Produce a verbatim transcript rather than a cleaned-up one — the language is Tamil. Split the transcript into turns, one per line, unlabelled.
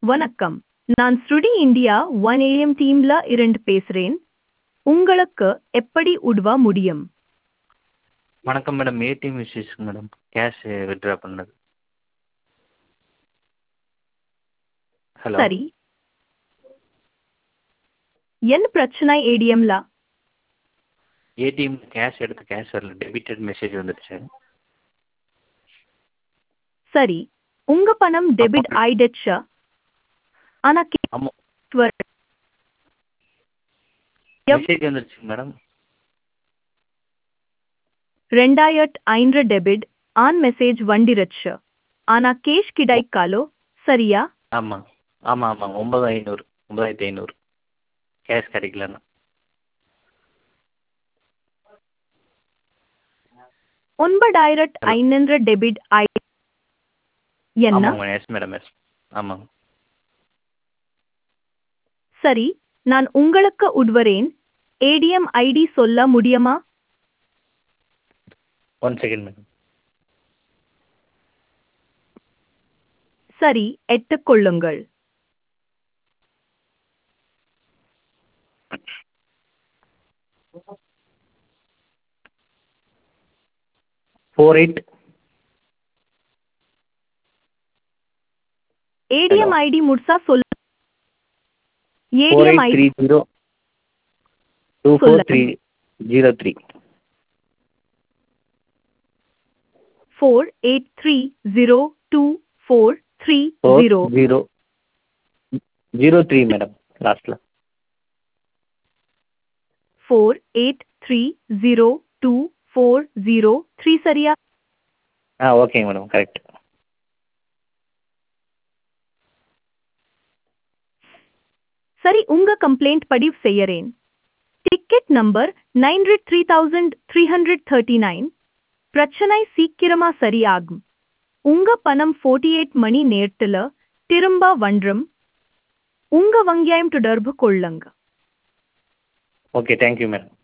வணக்கம். நான் ஸ்ருடி இந்தியா ஒன் ஏஎம் டீம்ல இருந்து பேசுறேன். உங்களுக்கு எப்படி உதவ முடியும்?
வணக்கம் madam. ATM issues madam. Cash withdraw பண்ணது. ஹலோ.
சரி. என்ன பிரச்சனை ஏடிஎம்ல?
ஏடிஎம் கேஷ் எடுத்து கேஷ் வரல. டெபிட்டட் மெசேஜ் வந்துடுச்சு.
சரி. உங்க பணம் டெபிட் ஆயிடுச்சு. ஆனா
ஆமாம்,
கேஷ் வர எவ்-
மெசேஜ் வந்துடுச்சு மேடம்.
ரெண்டாயிரத்து ஐந்து டெபிட் ஆன் மெசேஜ் வண்டிருச்சு. ஆனா கேஷ் கிடைக்காலோ சரியா?
ஆமாம் ஆமாம் ஆமாம் ஒம்பது ஐநூறு ஒம்பதாயிரத்தி ஐநூறு கேஷ் கிடைக்கலண்ணா.
ஒன்பதாயிரத்து
ஹலோ.
ஐநூறு டெபிட் ஆயி என்ன?
ஆமாங்க எஸ் மேடம் எஸ். ஆமாங்க.
சரி. நான் உங்களுக்கு உதவுறேன். ஏடிஎம் ஐடி சொல்ல முடியுமா?
One second madam.
சரி, எடுத்துக்கொள்ளுங்கள்.
ஃபோர் எயிட்
ஏடிஎம் ஐடி முழுசா சொல்ல.
Four
ATM
eight
ID
three zero two four three zero three
four eight three zero two four three
four
zero
zero zero three madam லாஸ்ட்டில்.
Four eight three zero two four zero three சரியா?
ஆ ஓகேங்க மேடம் கரெக்ட்.
சரி, உங்க கம்ப்ளைண்ட் பதிவு செய்யறேன். Ticket number nine three thousand three hundred thirty nine. பிரச்சனை சீக்கிரமா சரியாகும். உங்க பணம் ஃபோர்ட்டி எயிட் மணி நேரத்துல திரும்ப வந்துரும். உங்க வங்கியாயம் தொடர்பு கொள்ளுங்க.
Okay thank you madam.